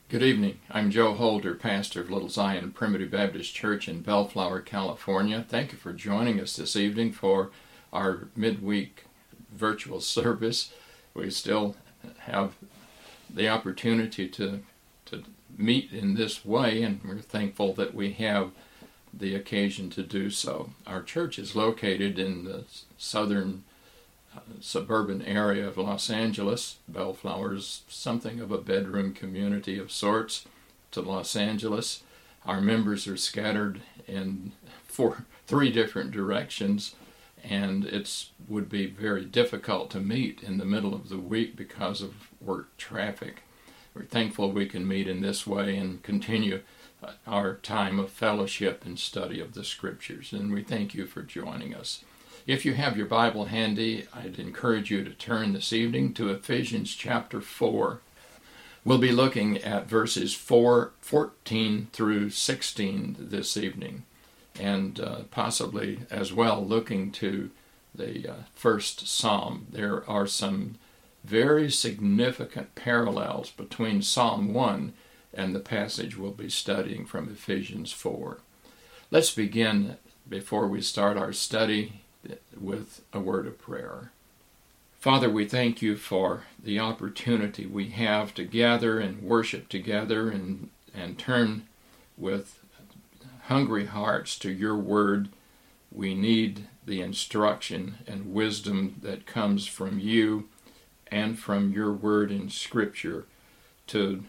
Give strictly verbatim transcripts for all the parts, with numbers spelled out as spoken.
Good evening. I'm Joe Holder, pastor of Little Zion Primitive Baptist Church in Bellflower, California. Thank you for joining us this evening for our midweek virtual service. We still have the opportunity to, to meet in this way, and we're thankful that we have the occasion to do so. Our church is located in the southern uh, suburban area of Los Angeles. Bellflower is something of a bedroom community of sorts to Los Angeles. Our members are scattered in four, three different directions, and it would be very difficult to meet in the middle of the week because of work traffic. We're thankful we can meet in this way and continue our time of fellowship and study of the Scriptures, and we thank you for joining us. If you have your Bible handy, I'd encourage you to turn this evening to Ephesians chapter four. We'll be looking at verses four, fourteen through sixteen this evening, and uh, possibly as well looking to the uh, first Psalm. There are some very significant parallels between Psalm one and the passage we'll be studying from Ephesians four. Let's begin, before we start our study, with a word of prayer. Father, we thank you for the opportunity we have to gather and worship together and, and turn with hungry hearts to your word. We need the instruction and wisdom that comes from you and from your word in Scripture to,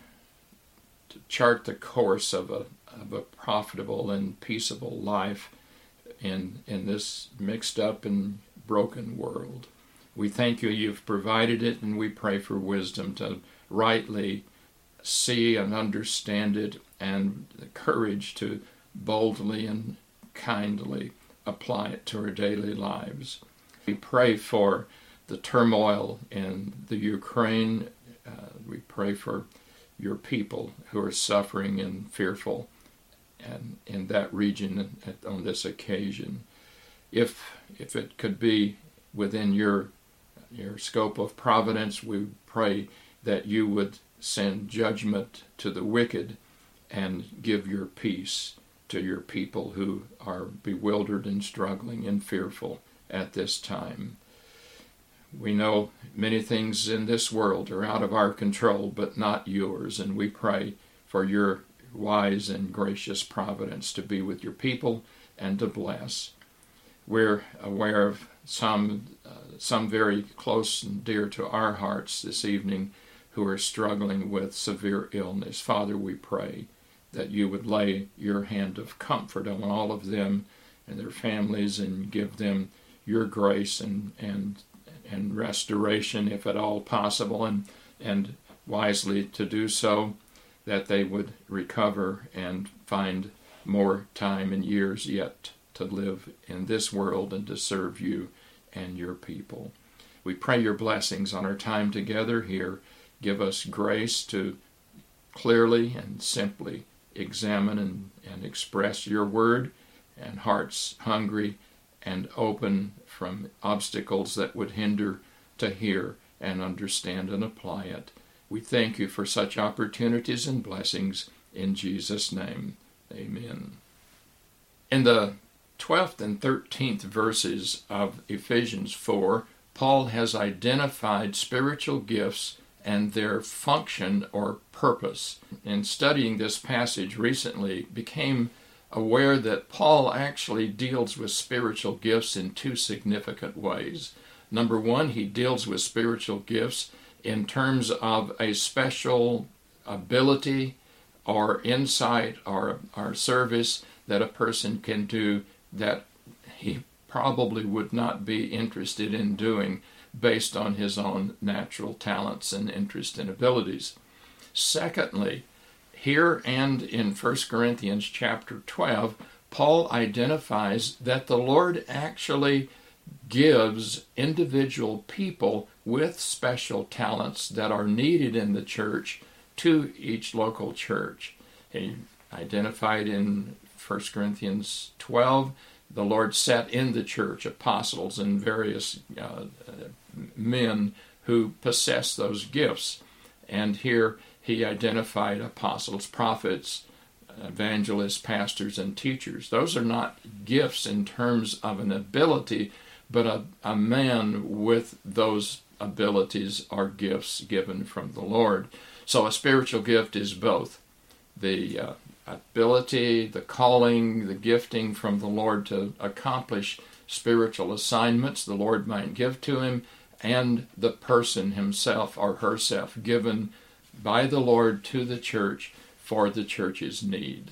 to chart the course of a, of a profitable and peaceable life in, in this mixed up and broken world. We thank you you've provided it, and we pray for wisdom to rightly see and understand it, and the courage to boldly and kindly apply it to our daily lives. We pray for the turmoil in the Ukraine. Uh, we pray for your people who are suffering and fearful and in that region on this occasion. If if it could be within your your scope of providence, we pray that you would send judgment to the wicked and give your peace to your people who are bewildered and struggling and fearful at this time. We know many things in this world are out of our control, but not yours, and we pray for your wise and gracious providence to be with your people and to bless. We're aware of some uh, some very close and dear to our hearts this evening who are struggling with severe illness. Father, we pray that you would lay your hand of comfort on all of them and their families and give them your grace and and and restoration, if at all possible, and and wisely to do so, that they would recover and find more time and years yet to live in this world and to serve you and your people. We pray your blessings on our time together here. Give us grace to clearly and simply examine and, and express your word, and hearts hungry and open from obstacles that would hinder to hear and understand and apply it. We thank you for such opportunities and blessings in Jesus' name. Amen. In the twelfth and thirteenth verses of Ephesians four, Paul has identified spiritual gifts and their function or purpose. In studying this passage recently, became aware that Paul actually deals with spiritual gifts in two significant ways. Number one, he deals with spiritual gifts in terms of a special ability or insight or, or service that a person can do that he probably would not be interested in doing based on his own natural talents and interest and abilities. Secondly, here and in First Corinthians chapter twelve, Paul identifies that the Lord actually gives individual people with special talents that are needed in the church to each local church. He identified in First Corinthians twelve, the Lord set in the church apostles and various uh, men who possess those gifts. And here he identified apostles, prophets, evangelists, pastors, and teachers. Those are not gifts in terms of an ability, but a, a man with those abilities are gifts given from the Lord. So a spiritual gift is both the uh, ability, the calling, the gifting from the Lord to accomplish spiritual assignments the Lord might give to him, and the person himself or herself given by the Lord to the church for the church's need.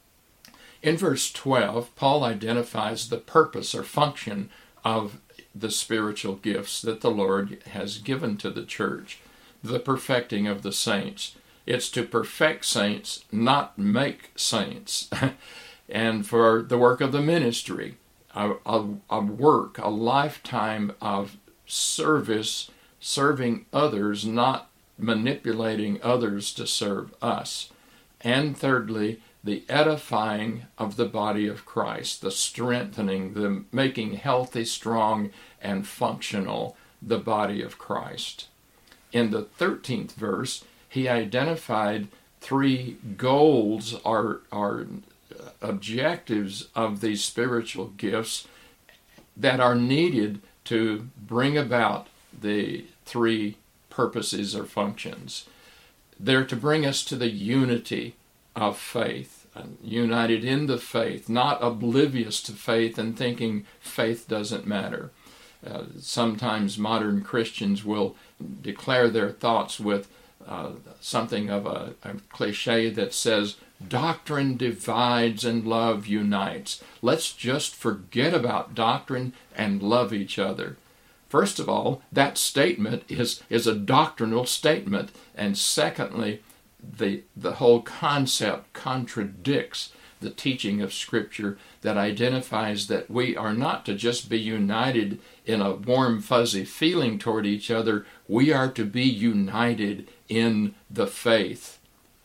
In verse twelve, Paul identifies the purpose or function of the spiritual gifts that the Lord has given to the church, the perfecting of the saints. It's to perfect saints, not make saints. And for the work of the ministry, a, a, a work, a lifetime of service, serving others, not manipulating others to serve us. And thirdly, the edifying of the body of Christ, the strengthening, the making healthy, strong, and functional the body of Christ. In the thirteenth verse, he identified three goals or, or objectives of these spiritual gifts that are needed to bring about the three purposes or functions. They're to bring us to the unity of faith, united in the faith, not oblivious to faith and thinking faith doesn't matter. Uh, sometimes modern Christians will declare their thoughts with uh, something of a, a cliche that says, doctrine divides and love unites. Let's just forget about doctrine and love each other. First of all, that statement is, is a doctrinal statement. And secondly, the, the whole concept contradicts the teaching of Scripture that identifies that we are not to just be united in a warm, fuzzy feeling toward each other. We are to be united in the faith.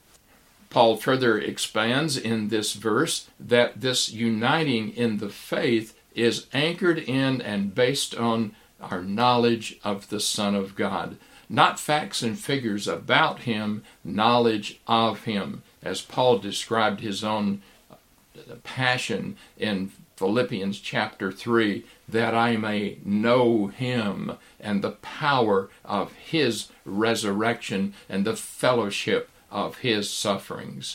Paul further expands in this verse that this uniting in the faith is anchored in and based on our knowledge of the Son of God. Not facts and figures about him, knowledge of him. As Paul described his own passion in Philippians chapter three, that I may know him and the power of his resurrection and the fellowship of his sufferings.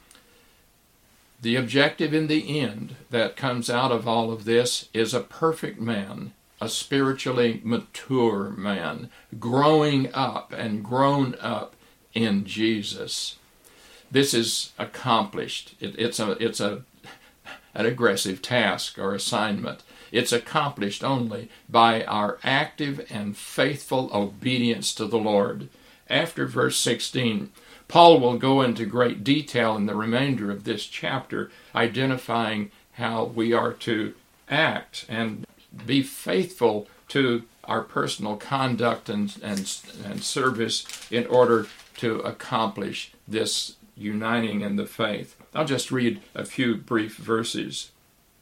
The objective in the end that comes out of all of this is a perfect man, a spiritually mature man, growing up and grown up in Jesus. This is accomplished. It, it's a it's a an aggressive task or assignment. It's accomplished only by our active and faithful obedience to the Lord. After verse sixteen, Paul will go into great detail in the remainder of this chapter, identifying how we are to act and be faithful to our personal conduct and, and, and service in order to accomplish this uniting in the faith. I'll just read a few brief verses.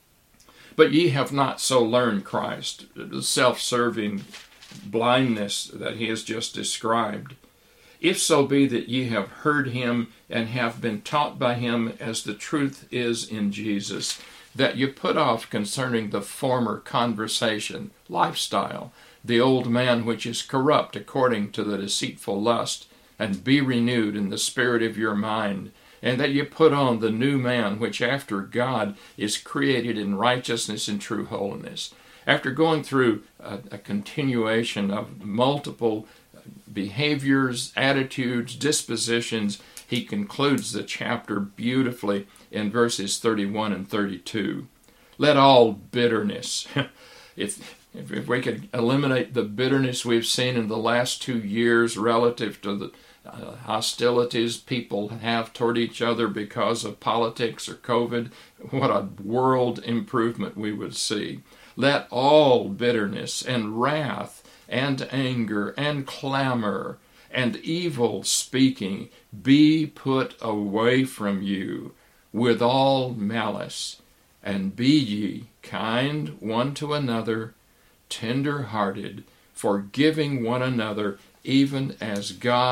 But ye have not so learned Christ, the self-serving blindness that he has just described. If so be that ye have heard him and have been taught by him as the truth is in Jesus, that you put off concerning the former conversation, lifestyle, the old man which is corrupt according to the deceitful lust, and be renewed in the spirit of your mind, and that you put on the new man which after God is created in righteousness and true holiness. After going through a, a continuation of multiple behaviors, attitudes, dispositions, he concludes the chapter beautifully in verses thirty-one and thirty-two. Let all bitterness, if, if if we could eliminate the bitterness we've seen in the last two years relative to the uh, hostilities people have toward each other because of politics or COVID, what a world improvement we would see. Let all bitterness and wrath and anger and clamor and evil speaking be put away from you with all malice, and be ye kind one to another, tender-hearted, forgiving one another, even as God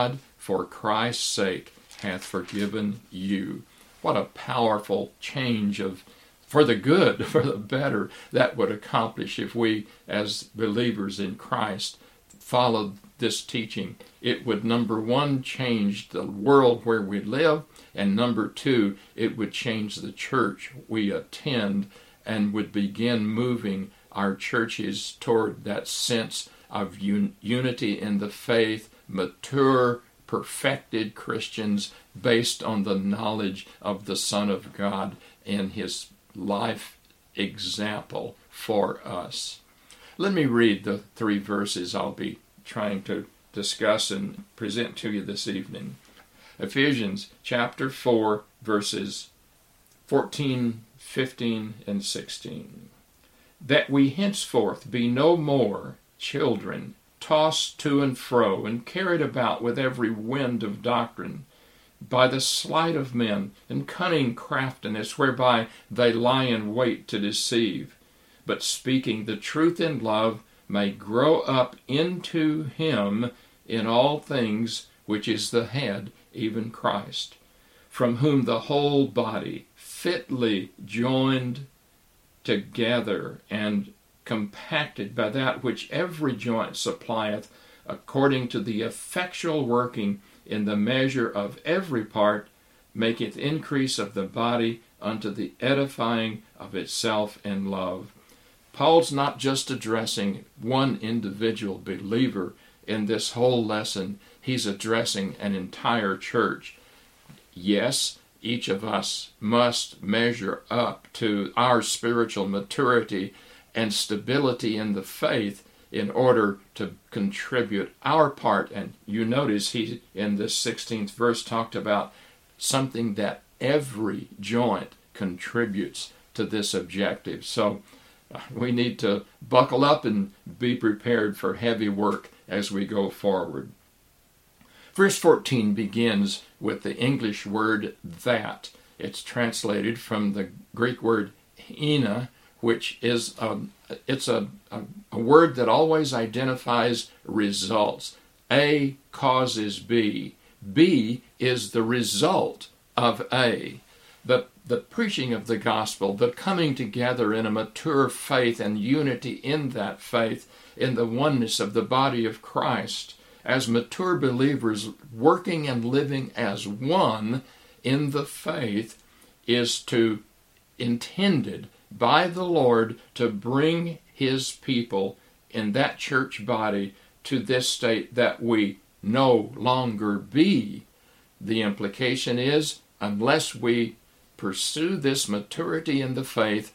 for Christ's sake hath forgiven you. What a powerful change of for the good, for the better, that would accomplish if we, as believers in Christ, followed this teaching. It would, number one, change the world where we live, and number two, it would change the church we attend and would begin moving our churches toward that sense of un- unity in the faith, mature, perfected Christians based on the knowledge of the Son of God and his life example for us. Let me read the three verses I'll be trying to discuss and present to you this evening. Ephesians chapter four, verses fourteen, fifteen, and sixteen. That we henceforth be no more children, tossed to and fro, and carried about with every wind of doctrine, by the sleight of men and cunning craftiness, whereby they lie in wait to deceive, but speaking the truth in love, may grow up into him in all things, which is the head, even Christ, from whom the whole body, fitly joined together and compacted by that which every joint supplieth, according to the effectual working in the measure of every part, maketh increase of the body unto the edifying of itself in love. Paul's not just addressing one individual believer in this whole lesson. He's addressing an entire church. Yes, each of us must measure up to our spiritual maturity and stability in the faith in order to contribute our part. And you notice he, in this sixteenth verse, talked about something that every joint contributes to this objective. So uh, we need to buckle up and be prepared for heavy work as we go forward. Verse fourteen begins with the English word that. It's translated from the Greek word hina, which is a, it's a, a, a word that always identifies results. A causes B. B is the result of A. The, the preaching of the gospel, the coming together in a mature faith and unity in that faith, in the oneness of the body of Christ, as mature believers working and living as one in the faith, is to intended by the Lord to bring his people in that church body to this state that we no longer be. The implication is, unless we pursue this maturity in the faith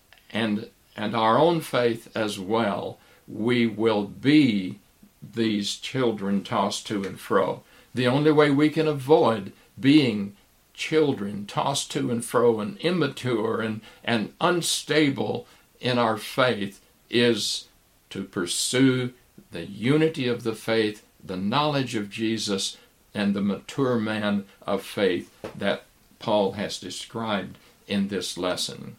and and our own faith as well, we will be these children tossed to and fro. The only way we can avoid being children tossed to and fro and immature and, and unstable in our faith is to pursue the unity of the faith, the knowledge of Jesus, and the mature man of faith that Paul has described in this lesson.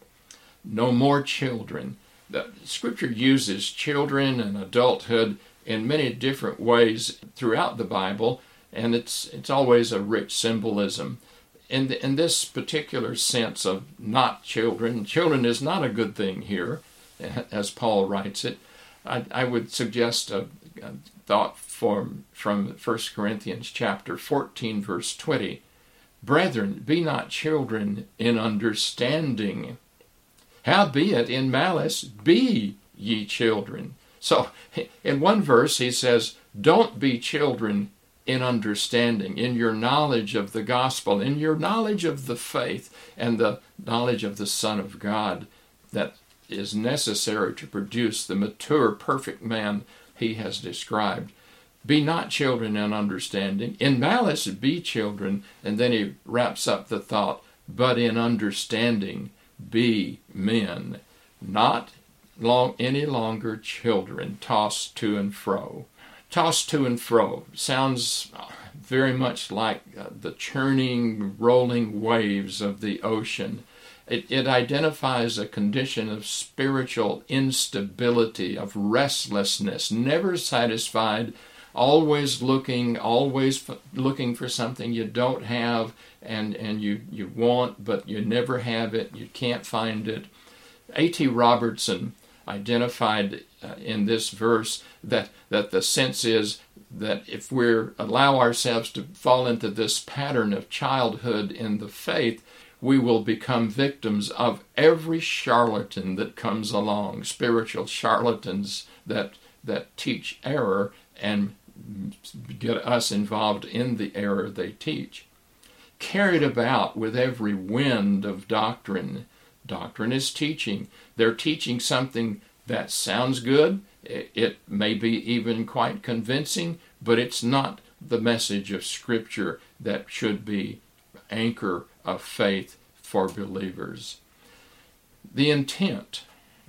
No more children. The Scripture uses children and adulthood in many different ways throughout the Bible, and it's it's always a rich symbolism. In, the, in this particular sense of not children, children is not a good thing here, as Paul writes it. I, I would suggest a, a thought from, from First Corinthians chapter fourteen, verse twenty. Brethren, be not children in understanding. Howbeit in malice be ye children. So in one verse he says, don't be children in understanding, in your knowledge of the gospel, in your knowledge of the faith and the knowledge of the Son of God that is necessary to produce the mature, perfect man he has described. Be not children in understanding. In malice be children. And then he wraps up the thought, but in understanding be men, not long any longer children, tossed to and fro. Tossed to and fro sounds very much like uh, the churning, rolling waves of the ocean. It, it identifies a condition of spiritual instability, of restlessness, never satisfied, always looking, always f- looking for something you don't have and, and you, you want, but you never have it, you can't find it. A T Robertson identified uh, in this verse that, that the sense is that if we allow ourselves to fall into this pattern of childhood in the faith, we will become victims of every charlatan that comes along, spiritual charlatans that that teach error and get us involved in the error they teach. Carried about with every wind of doctrine. Doctrine is teaching. They're teaching something that sounds good. It may be even quite convincing, but it's not the message of Scripture that should be anchor of faith for believers. The intent,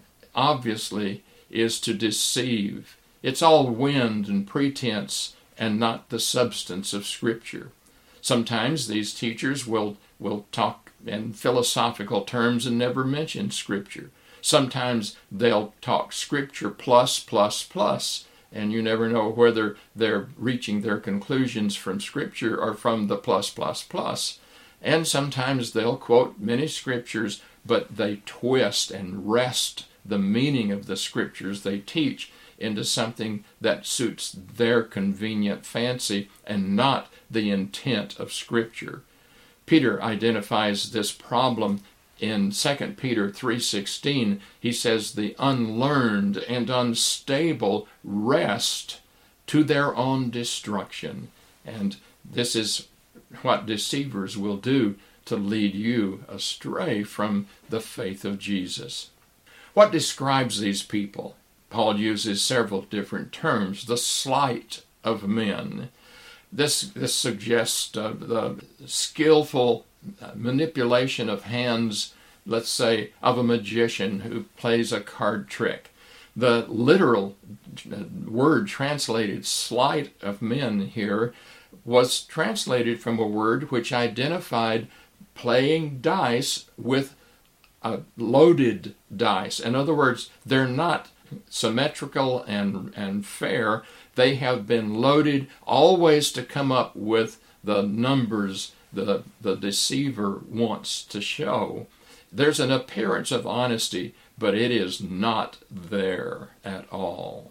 obviously, is to deceive. It's all wind and pretense and not the substance of Scripture. Sometimes these teachers will, will talk in philosophical terms and never mention Scripture. Sometimes they'll talk Scripture plus, plus, plus, and you never know whether they're reaching their conclusions from Scripture or from the plus, plus, plus. And sometimes they'll quote many Scriptures, but they twist and wrest the meaning of the Scriptures they teach into something that suits their convenient fancy and not the intent of Scripture. Peter identifies this problem in Second Peter three sixteen. He says, the unlearned and unstable rest to their own destruction. And this is what deceivers will do to lead you astray from the faith of Jesus. What describes these people? Paul uses several different terms. The sleight of men. This, this suggests uh, the skillful manipulation of hands, let's say, of a magician who plays a card trick. The literal word translated sleight of men here was translated from a word which identified playing dice with a loaded dice. In other words, they're not symmetrical and, and fair. They have been loaded always to come up with the numbers the, the deceiver wants to show. There's an appearance of honesty, but it is not there at all.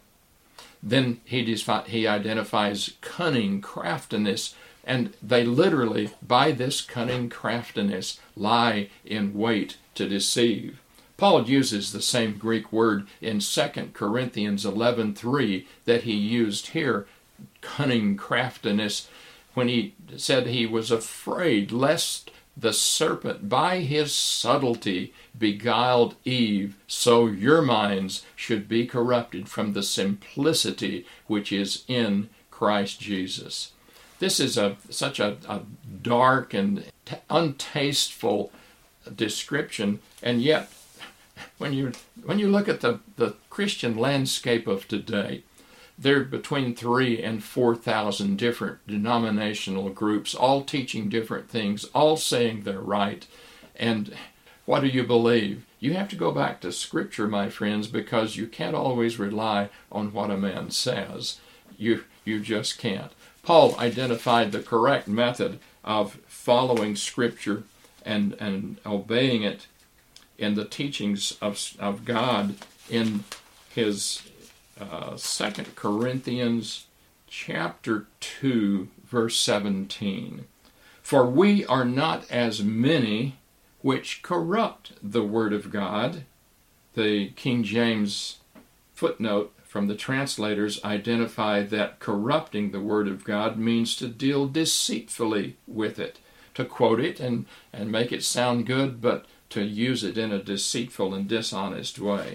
Then he, defi- he identifies cunning craftiness, and they literally, by this cunning craftiness, lie in wait to deceive. Paul uses the same Greek word in Second Corinthians eleven three that he used here, cunning craftiness, when he said he was afraid lest the serpent by his subtlety beguiled Eve, so your minds should be corrupted from the simplicity which is in Christ Jesus. This is a such a, a dark and t- untasteful description, and yet when you when you look at the, the Christian landscape of today, there are between three and four thousand different denominational groups, all teaching different things, all saying they're right. And what do you believe? You have to go back to Scripture, my friends, because you can't always rely on what a man says. You you just can't. Paul identified the correct method of following Scripture and, and obeying it in the teachings of, of God in his uh, Second Corinthians chapter two, verse seventeen. For we are not as many which corrupt the word of God. The King James footnote from the translators identify that corrupting the word of God means to deal deceitfully with it, to quote it and, and make it sound good, but to use it in a deceitful and dishonest way.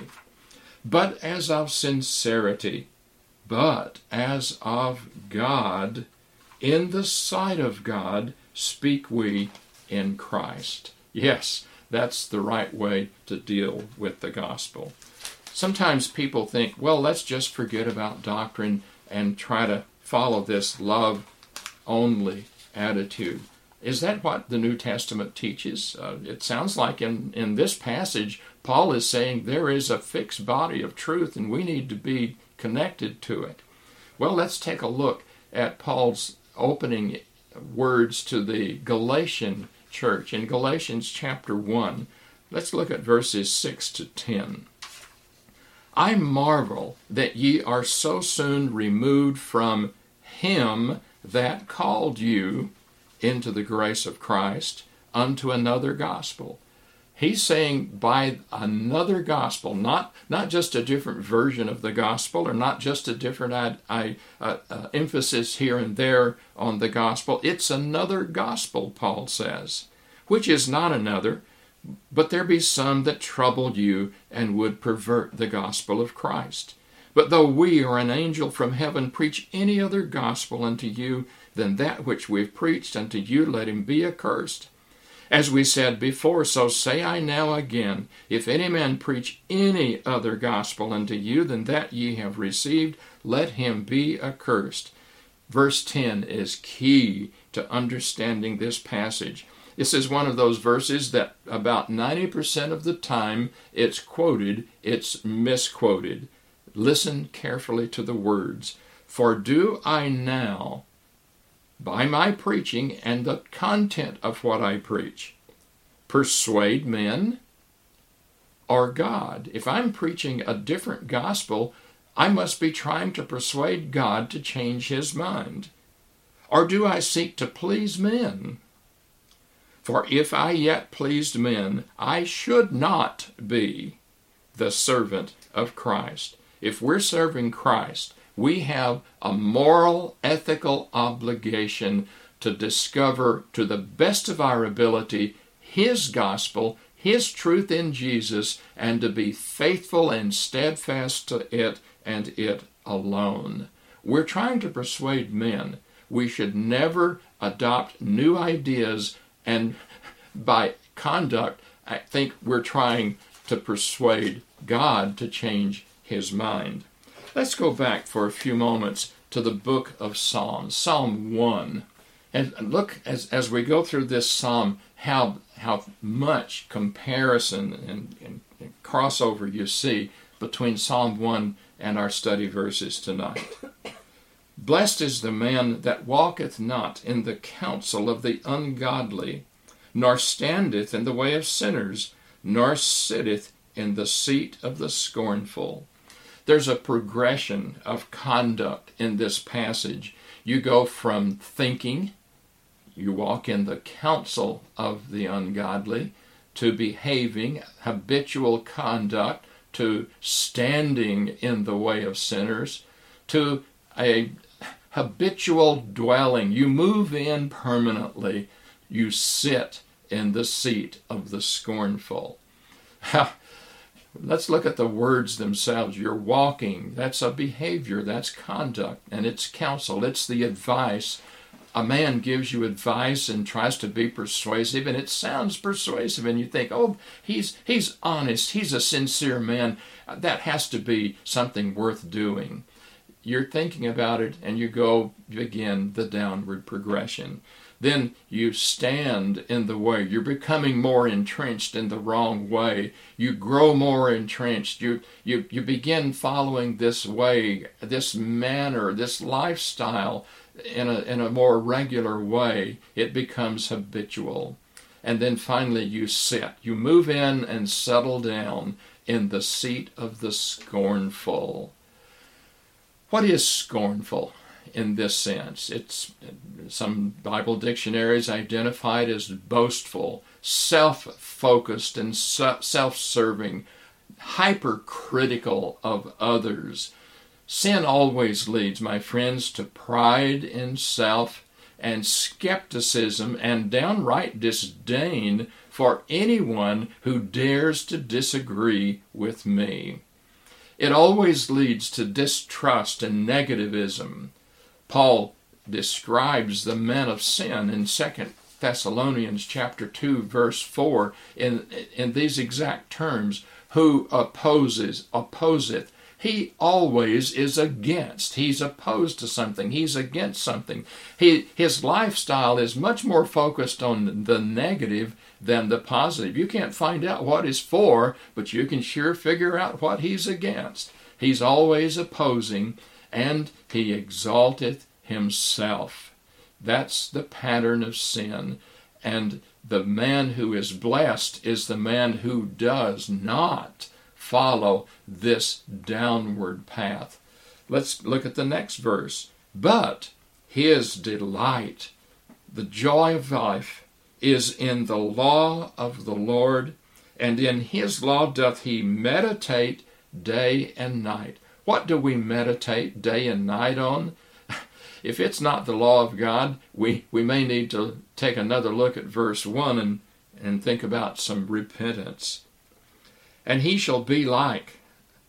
But as of sincerity, but as of God, in the sight of God, speak we in Christ. Yes, that's the right way to deal with the gospel. Sometimes people think, well, let's just forget about doctrine and try to follow this love-only attitude. Is that what the New Testament teaches? Uh, it sounds like in, in this passage, Paul is saying there is a fixed body of truth and we need to be connected to it. Well, let's take a look at Paul's opening words to the Galatian church in Galatians chapter one. Let's look at verses six to ten. I marvel that ye are so soon removed from him that called you into the grace of Christ unto another gospel. He's saying by another gospel, not, not just a different version of the gospel, or not just a different I, I, uh, uh, emphasis here and there on the gospel. It's another gospel, Paul says, which is not another, but there be some that troubled you and would pervert the gospel of Christ. But though we or an angel from heaven preach any other gospel unto you than that which we've preached unto you, let him be accursed. As we said before, so say I now again, if any man preach any other gospel unto you than that ye have received, let him be accursed. Verse ten is key to understanding this passage. This is one of those verses that about ninety percent of the time it's quoted, it's misquoted. Listen carefully to the words. For do I now, by my preaching and the content of what I preach, persuade men or God? If I'm preaching a different gospel, I must be trying to persuade God to change his mind. Or do I seek to please men? For if I yet pleased men, I should not be the servant of Christ. If we're serving Christ, we have a moral, ethical obligation to discover to the best of our ability his gospel, his truth in Jesus, and to be faithful and steadfast to it and it alone. We're trying to persuade men. We should never adopt new ideas, and by conduct, I think we're trying to persuade God to change his mind. Let's go back for a few moments to the book of Psalms, Psalm one. And look, as, as we go through this psalm, how, how much comparison and, and, and crossover you see between Psalm one and our study verses tonight. Blessed is the man that walketh not in the counsel of the ungodly, nor standeth in the way of sinners, nor sitteth in the seat of the scornful. There's a progression of conduct in this passage. You go from thinking, you walk in the counsel of the ungodly, to behaving, habitual conduct, to standing in the way of sinners, to a habitual dwelling. You move in permanently. You sit in the seat of the scornful. Let's look at the words themselves. You're walking. That's a behavior. That's conduct. And it's counsel. It's the advice. A man gives you advice and tries to be persuasive, and it sounds persuasive, and you think, oh, he's he's honest. He's a sincere man. That has to be something worth doing. You're thinking about it, and you go begin the downward progression. Then you stand in the way. You're becoming more entrenched in the wrong way. You grow more entrenched. You, you, you begin following this way, this manner, this lifestyle in a, in a more regular way. It becomes habitual. And then finally you sit. You move in and settle down in the seat of the scornful. What is scornful? In this sense, it's some Bible dictionaries identify it as boastful, self-focused, and self-serving, hypercritical of others. Sin always leads, my friends, to pride in self and skepticism and downright disdain for anyone who dares to disagree with me. It always leads to distrust and negativism. Paul describes the men of sin in Second Thessalonians chapter two, verse four, in, in these exact terms, who opposes, opposeth. He always is against. He's opposed to something. He's against something. He, his lifestyle is much more focused on the negative than the positive. You can't find out what he's for, but you can sure figure out what he's against. He's always opposing. and he exalteth himself. That's the pattern of sin. And the man who is blessed is the man who does not follow this downward path. Let's look at the next verse. But his delight, the joy of life, is in the law of the Lord, and in his law doth he meditate day and night. What do we meditate day and night on? If it's not the law of God, we, we may need to take another look at verse one and, and think about some repentance. And he shall be like,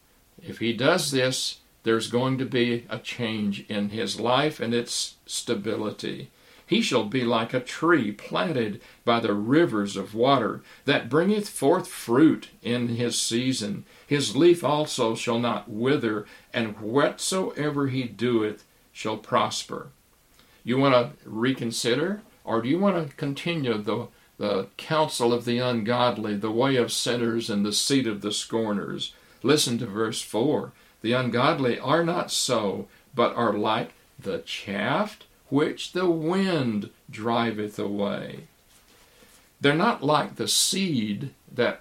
if he does this, there's going to be a change in his life and its stability. He shall be like a tree planted by the rivers of water, that bringeth forth fruit in his season. His leaf also shall not wither, and whatsoever he doeth shall prosper. You want to reconsider, or do you want to continue the, the counsel of the ungodly, the way of sinners, and the seat of the scorners? Listen to verse four. The ungodly are not so, but are like the chaff which the wind driveth away. They're not like the seed that,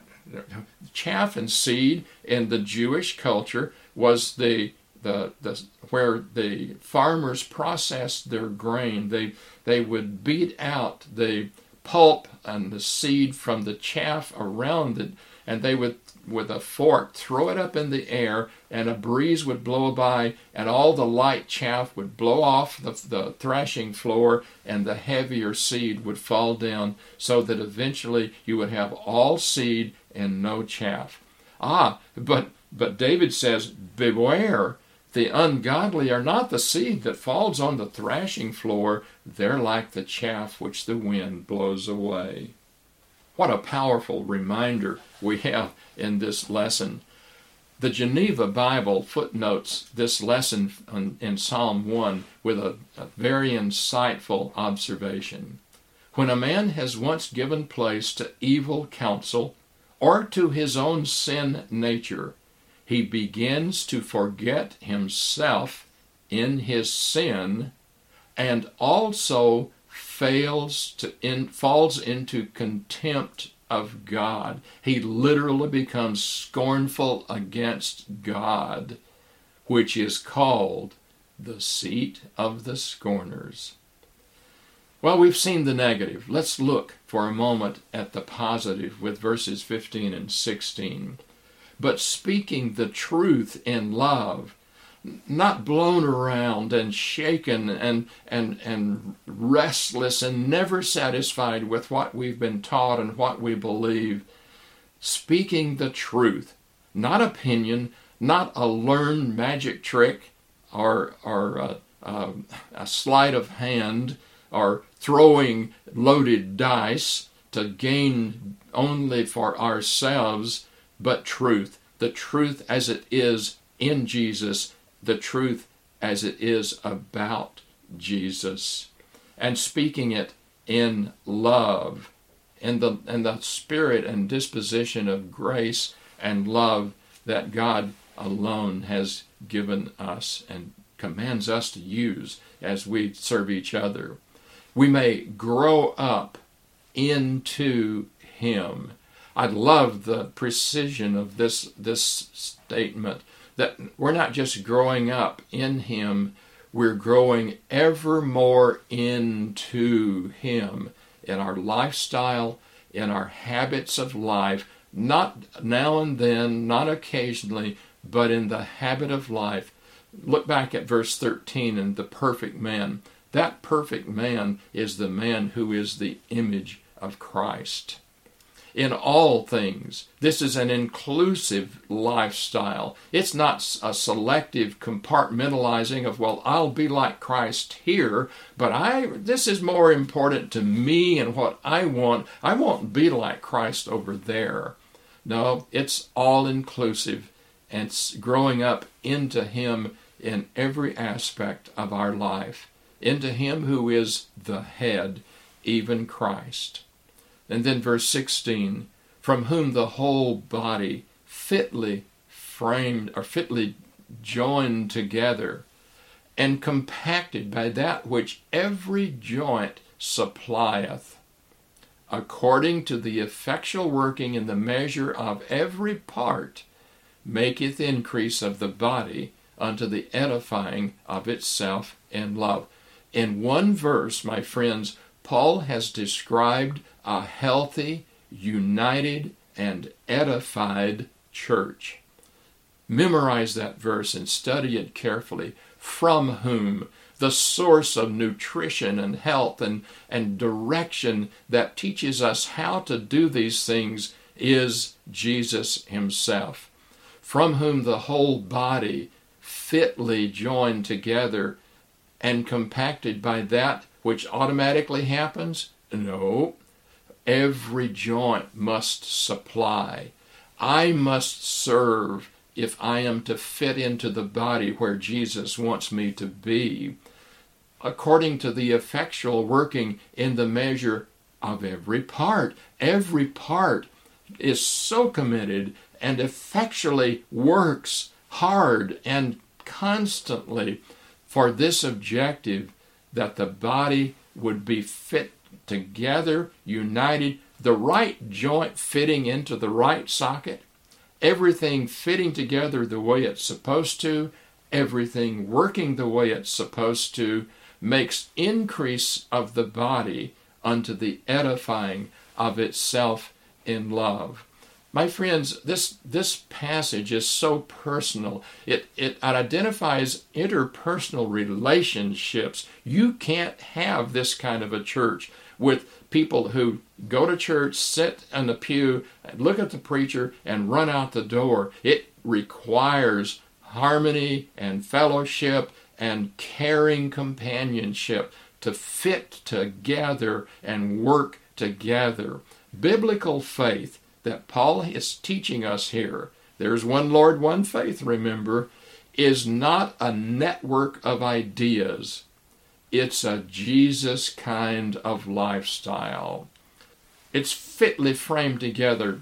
chaff and seed in the Jewish culture was the The, the where the farmers processed their grain. They they would beat out the pulp and the seed from the chaff around it, and they would, with a fork, throw it up in the air, and a breeze would blow by, and all the light chaff would blow off the, the thrashing floor, and the heavier seed would fall down, so that eventually you would have all seed and no chaff. Ah, but but David says, beware. The ungodly are not the seed that falls on the thrashing floor. They're like the chaff which the wind blows away. What a powerful reminder we have in this lesson. The Geneva Bible footnotes this lesson in Psalm one with a, a very insightful observation. When a man has once given place to evil counsel or to his own sin nature, he begins to forget himself in his sin, and also fails to in, falls into contempt of God. He literally becomes scornful against God, which is called the seat of the scorners. Well, we've seen the negative. Let's look for a moment at the positive with verses fifteen and sixteen. But speaking the truth in love, not blown around and shaken and, and, and restless and never satisfied with what we've been taught and what we believe. Speaking the truth, not opinion, not a learned magic trick or, or a, a, a sleight of hand or throwing loaded dice to gain only for ourselves, but truth, the truth as it is in Jesus, the truth as it is about Jesus, and speaking it in love, in the, in the spirit and disposition of grace and love that God alone has given us and commands us to use as we serve each other. We may grow up into Him. I love the precision of this, this statement, that we're not just growing up in Him, we're growing ever more into Him in our lifestyle, in our habits of life, not now and then, not occasionally, but in the habit of life. Look back at verse thirteen and the perfect man. That perfect man is the man who is the image of Christ. In all things, this is an inclusive lifestyle. It's not a selective compartmentalizing of, well, I'll be like Christ here, but I this is more important to me and what I want. I won't be like Christ over there. No, it's all inclusive, and it's growing up into Him in every aspect of our life, into Him who is the head, even Christ. And then verse sixteen, from whom the whole body fitly framed or fitly joined together and compacted by that which every joint supplieth, according to the effectual working in the measure of every part, maketh increase of the body unto the edifying of itself in love. In one verse, my friends, Paul has described a healthy, united, and edified church. Memorize that verse and study it carefully. From whom, the source of nutrition and health and, and direction that teaches us how to do these things is Jesus himself. From whom the whole body, fitly joined together and compacted by that which automatically happens? No. Every joint must supply. I must serve if I am to fit into the body where Jesus wants me to be, according to the effectual working in the measure of every part. Every part is so committed and effectually works hard and constantly for this objective, that the body would be fit together, united, the right joint fitting into the right socket, everything fitting together the way it's supposed to, everything working the way it's supposed to, makes increase of the body unto the edifying of itself in love. My friends, this this passage is so personal. It, it identifies interpersonal relationships. You can't have this kind of a church with people who go to church, sit in the pew, look at the preacher, and run out the door. It requires harmony and fellowship and caring companionship to fit together and work together. Biblical faith that Paul is teaching us here, there's one Lord, one faith, remember, is not a network of ideas. It's a Jesus kind of lifestyle. It's fitly framed together.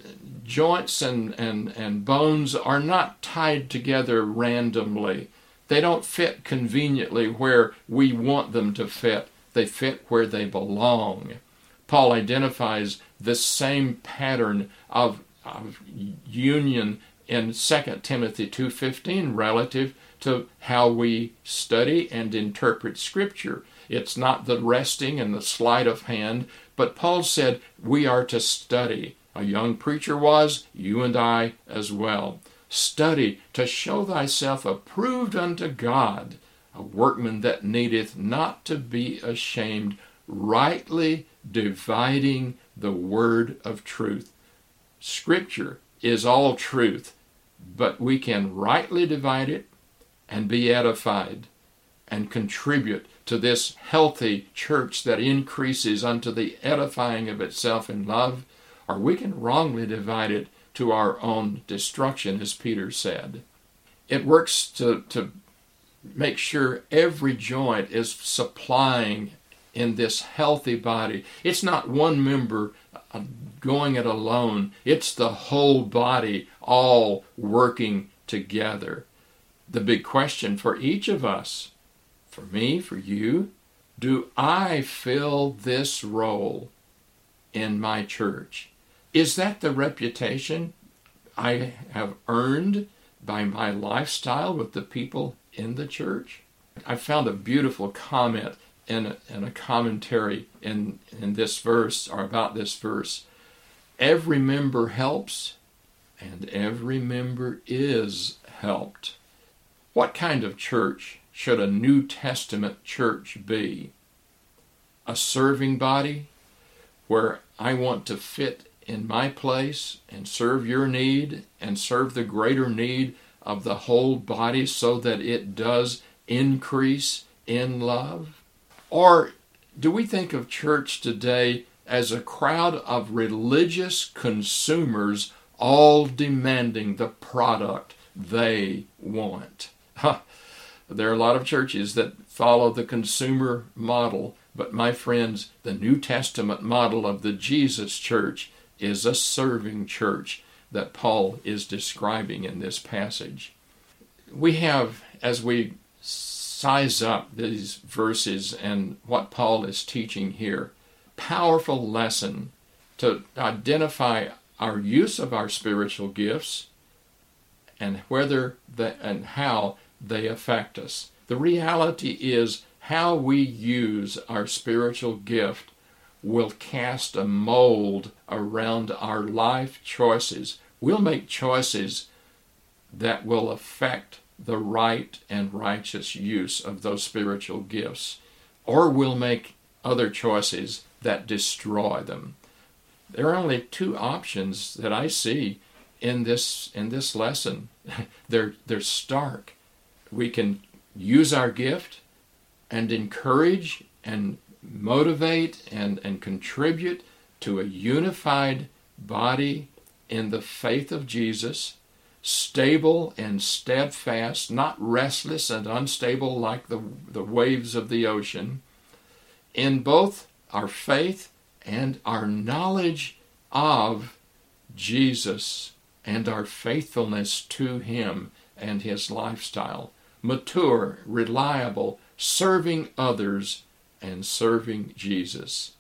Joints and, and, and bones are not tied together randomly. They don't fit conveniently where we want them to fit. They fit where they belong. Paul identifies this same pattern of, of union in Second Timothy two fifteen relative to how we study and interpret Scripture. It's not the resting and the sleight of hand, but Paul said we are to study. A young preacher was, you and I as well. Study to show thyself approved unto God, a workman that needeth not to be ashamed, rightly dividing the word of truth. Scripture is all truth, but we can rightly divide it and be edified and contribute to this healthy church that increases unto the edifying of itself in love, or we can wrongly divide it to our own destruction, as Peter said. It works to, to make sure every joint is supplying in this healthy body. It's not one member going it alone. It's the whole body all working together. The big question for each of us, for me, for you, do I fill this role in my church? Is that the reputation I have earned by my lifestyle with the people in the church? I found a beautiful comment in a, in a commentary in, in this verse, or about this verse. Every member helps, and every member is helped. What kind of church should a New Testament church be? A serving body where I want to fit in my place and serve your need and serve the greater need of the whole body so that it does increase in love? Or do we think of church today as a crowd of religious consumers all demanding the product they want? There are a lot of churches that follow the consumer model, but my friends, the New Testament model of the Jesus church is a serving church that Paul is describing in this passage. We have, as we size up these verses and what Paul is teaching here. Powerful lesson to identify our use of our spiritual gifts and whether the, and how they affect us. The reality is how we use our spiritual gift will cast a mold around our life choices. We'll make choices that will affect the right and righteous use of those spiritual gifts, or we'll make other choices that destroy them. There are only two options that I see in this in this lesson. they're they're stark. We can use our gift and encourage and motivate and, and contribute to a unified body in the faith of Jesus, stable and steadfast, not restless and unstable like the, the waves of the ocean, in both our faith and our knowledge of Jesus and our faithfulness to Him and His lifestyle. Mature, reliable, serving others and serving Jesus.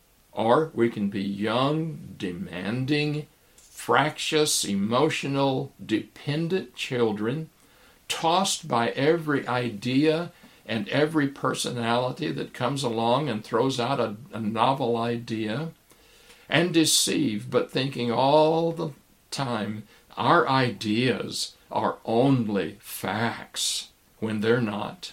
Or we can be young, demanding, fractious, emotional, dependent children, tossed by every idea and every personality that comes along and throws out a, a novel idea, and deceived, but thinking all the time our ideas are only facts when they're not,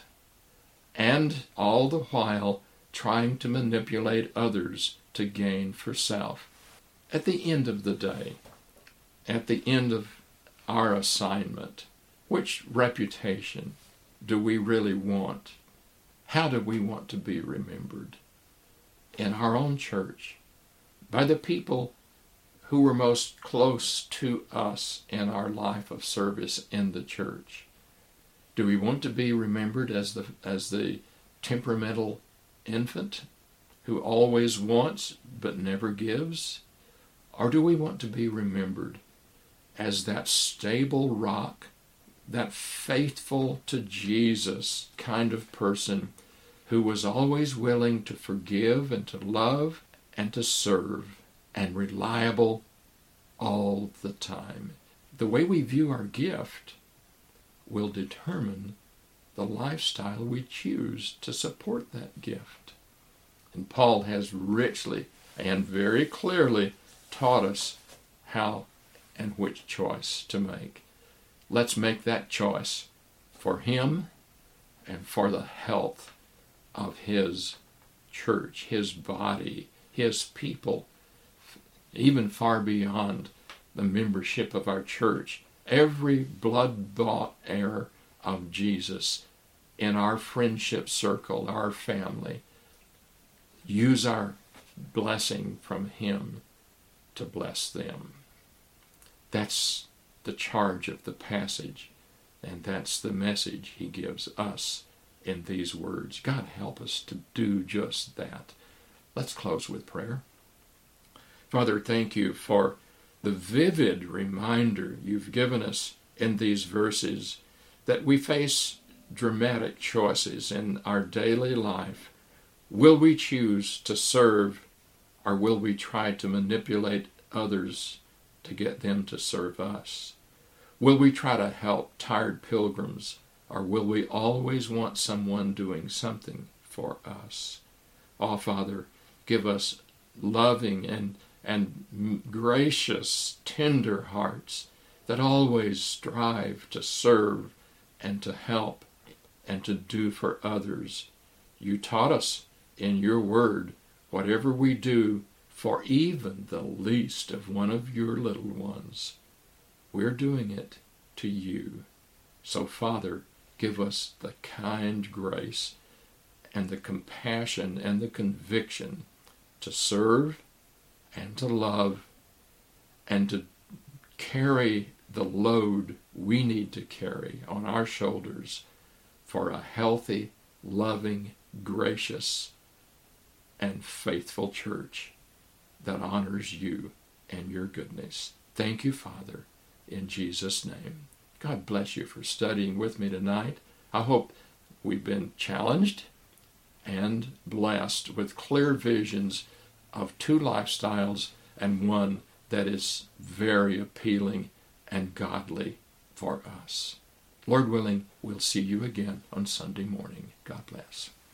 and all the while trying to manipulate others to gain for self. At the end of the day, at the end of our assignment, which reputation do we really want? How do we want to be remembered? In our own church, by the people who were most close to us in our life of service in the church. Do we want to be remembered as the as the temperamental infant who always wants but never gives? Or do we want to be remembered as that stable rock, that faithful to Jesus kind of person who was always willing to forgive and to love and to serve and reliable all the time? The way we view our gift will determine the lifestyle we choose to support that gift. And Paul has richly and very clearly taught us how and which choice to make. Let's make that choice for him and for the health of his church, his body, his people, even far beyond the membership of our church. Every blood-bought heir of Jesus in our friendship circle, our family, use our blessing from him to bless them. That's the charge of the passage, and that's the message he gives us in these words. God help us to do just that. Let's close with prayer. Father, thank you for the vivid reminder you've given us in these verses that we face dramatic choices in our daily life. Will we choose to serve, or will we try to manipulate others to get them to serve us? Will we try to help tired pilgrims, or will we always want someone doing something for us? Oh, Father, give us loving and, and gracious, tender hearts that always strive to serve and to help and to do for others. You taught us in your word, whatever we do for even the least of one of your little ones, we're doing it to you. So, Father, give us the kind grace and the compassion and the conviction to serve and to love and to carry the load we need to carry on our shoulders for a healthy, loving, gracious, and faithful church that honors you and your goodness. Thank you, Father, in Jesus' name. God bless you for studying with me tonight. I hope we've been challenged and blessed with clear visions of two lifestyles and one that is very appealing and godly for us. Lord willing, we'll see you again on Sunday morning. God bless.